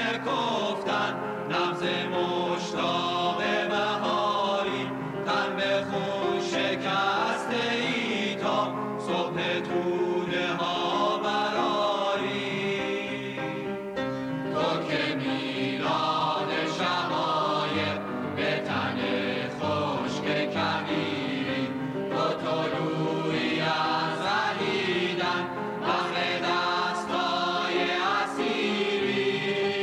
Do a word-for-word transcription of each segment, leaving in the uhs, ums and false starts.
شکفتن نبض مشتاق بهاری، تن به خون شکسته ای تا صبح توده ها براری. تو که میلاد شقایق به تن خشک کبیری، تو طلوعی از رهیدن بهر دستای اسیری.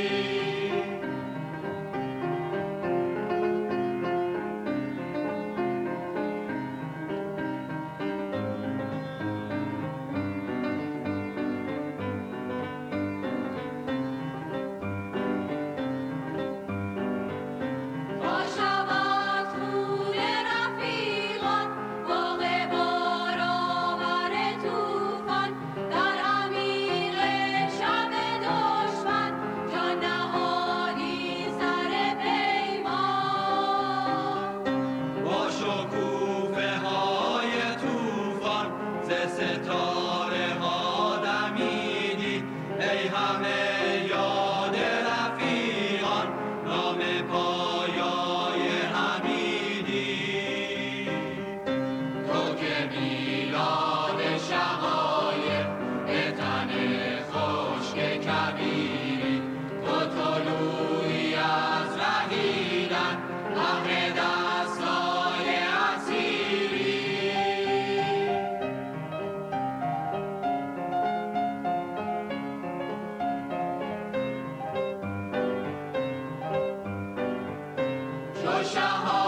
ستاره ها دمیدی ای همه یاد رفیقان، نام پایای حمیدی. تو که میلاد شقایق به تن خشک کبیری، تو طلوعی از رهیدن بهر دستای اسیری. شهادت